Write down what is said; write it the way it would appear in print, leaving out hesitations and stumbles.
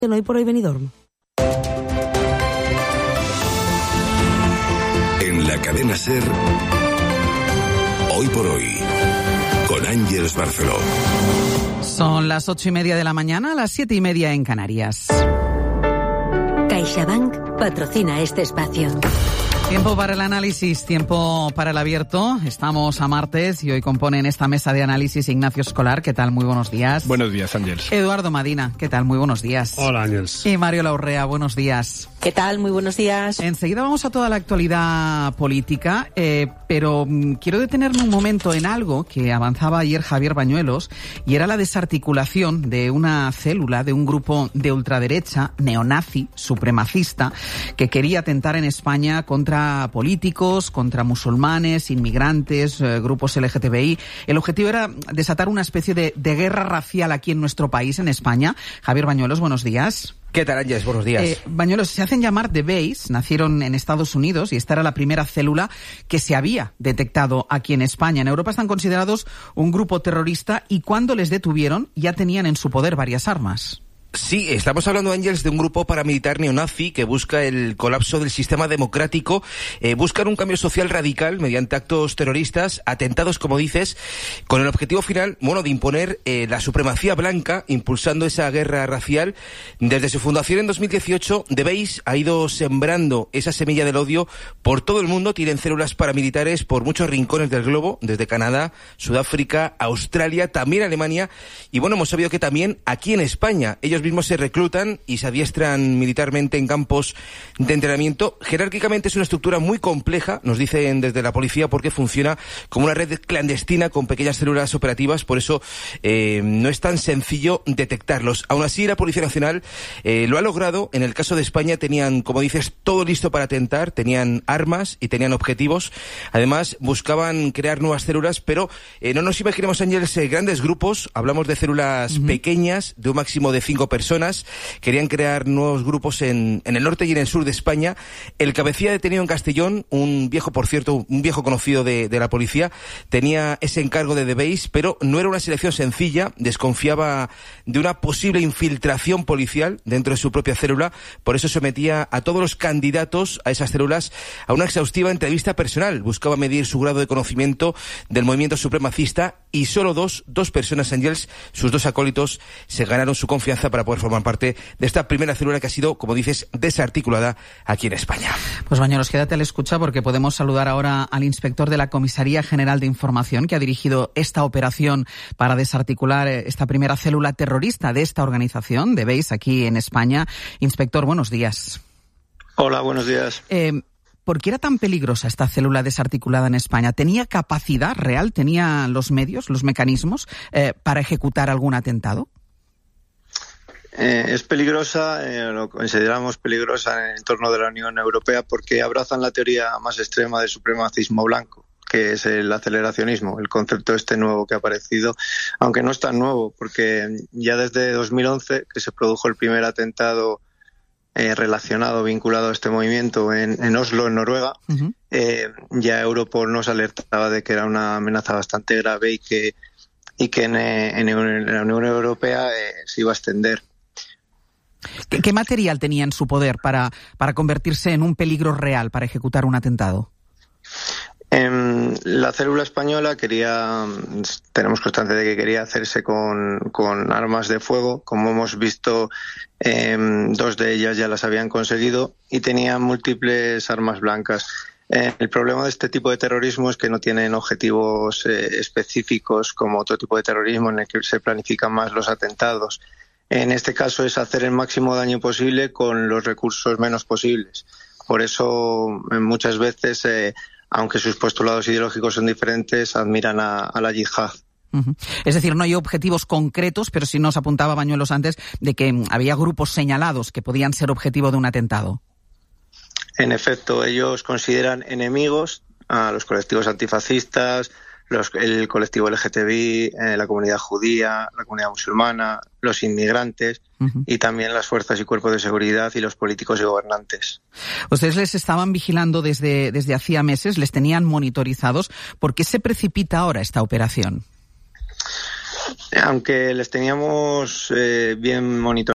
en Hoy por Hoy Benidorm. En la cadena SER, Hoy por Hoy, con Ángeles Barceló. Son las 8:30 de la mañana, las 7:30 en Canarias. CaixaBank patrocina este espacio. Tiempo para el análisis, tiempo para el abierto. Estamos a martes y hoy componen esta mesa de análisis Ignacio Escolar. ¿Qué tal? Muy buenos días. Buenos días, Ángeles. Eduardo Madina. ¿Qué tal? Muy buenos días. Hola, Ángeles. Y Mario Laurrea. Buenos días. ¿Qué tal? Muy buenos días. Enseguida vamos a toda la actualidad política, pero quiero detenerme un momento en algo que avanzaba ayer Javier Bañuelos, y era la desarticulación de una célula, de un grupo de ultraderecha, neonazi, supremacista, que quería atentar en España contra políticos, contra musulmanes, inmigrantes, grupos LGTBI. El objetivo era desatar una especie de guerra racial aquí en nuestro país, en España. Javier Bañuelos, buenos días. ¿Qué tal, Ángeles? Buenos días. Bañuelos, se hacen llamar The Base, nacieron en Estados Unidos y esta era la primera célula que se había detectado aquí en España. En Europa están considerados un grupo terrorista y cuando les detuvieron ya tenían en su poder varias armas. Sí, estamos hablando, Ángeles, de un grupo paramilitar neonazi que busca el colapso del sistema democrático, buscan un cambio social radical mediante actos terroristas, atentados, como dices, con el objetivo final, de imponer la supremacía blanca, impulsando esa guerra racial. Desde su fundación en 2018, The Base ha ido sembrando esa semilla del odio por todo el mundo. Tienen células paramilitares por muchos rincones del globo, desde Canadá, Sudáfrica, Australia, también Alemania, y hemos sabido que también aquí en España ellos mismos se reclutan y se adiestran militarmente en campos de entrenamiento. Jerárquicamente es una estructura muy compleja, nos dicen desde la policía, porque funciona como una red clandestina con pequeñas células operativas, por eso no es tan sencillo detectarlos. Aún así, la Policía Nacional lo ha logrado. En el caso de España tenían, como dices, todo listo para atentar, tenían armas y tenían objetivos. Además, buscaban crear nuevas células, pero no nos imaginemos, Ángeles, grandes grupos. Hablamos de células pequeñas, de un máximo de 5 personas. Querían crear nuevos grupos en el norte y en el sur de España. El cabecilla detenido en Castellón, un viejo conocido de la policía, tenía ese encargo de The Base, pero no era una selección sencilla. Desconfiaba de una posible infiltración policial dentro de su propia célula. Por eso sometía a todos los candidatos a esas células a una exhaustiva entrevista personal. Buscaba medir su grado de conocimiento del movimiento supremacista y solo dos personas, Ángeles, sus dos acólitos, se ganaron su confianza para poder formar parte de esta primera célula que ha sido, como dices, desarticulada aquí en España. Pues Bañuelos, quédate a la escucha porque podemos saludar ahora al inspector de la Comisaría General de Información que ha dirigido esta operación para desarticular esta primera célula terrorista de esta organización, The Base, aquí en España. Inspector, buenos días. Hola, buenos días. ¿Por qué era tan peligrosa esta célula desarticulada en España? ¿Tenía capacidad real, tenía los medios, los mecanismos para ejecutar algún atentado? Es peligrosa, lo consideramos peligrosa en el entorno de la Unión Europea porque abrazan la teoría más extrema del supremacismo blanco, que es el aceleracionismo, el concepto nuevo que ha aparecido, aunque no es tan nuevo, porque ya desde 2011, que se produjo el primer atentado vinculado a este movimiento en Oslo, en Noruega, ya Europol nos alertaba de que era una amenaza bastante grave y que en la Unión Europea se iba a extender. ¿Qué material tenía en su poder para convertirse en un peligro real para ejecutar un atentado? La célula española tenemos constancia de que quería hacerse con armas de fuego. Como hemos visto, 2 de ellas ya las habían conseguido y tenían múltiples armas blancas. El problema de este tipo de terrorismo es que no tienen objetivos específicos como otro tipo de terrorismo en el que se planifican más los atentados. En este caso es hacer el máximo daño posible con los recursos menos posibles. Por eso muchas veces, aunque sus postulados ideológicos son diferentes, admiran a la yihad. Es decir, no hay objetivos concretos, pero sí nos apuntaba Bañuelos antes de que había grupos señalados que podían ser objetivo de un atentado. En efecto, ellos consideran enemigos a los colectivos antifascistas, el colectivo LGTBI, la comunidad judía, la comunidad musulmana, los inmigrantes y también las fuerzas y cuerpos de seguridad y los políticos y gobernantes. Ustedes les estaban vigilando desde hacía meses, les tenían monitorizados. ¿Por qué se precipita ahora esta operación? Aunque les teníamos bien monitoreados,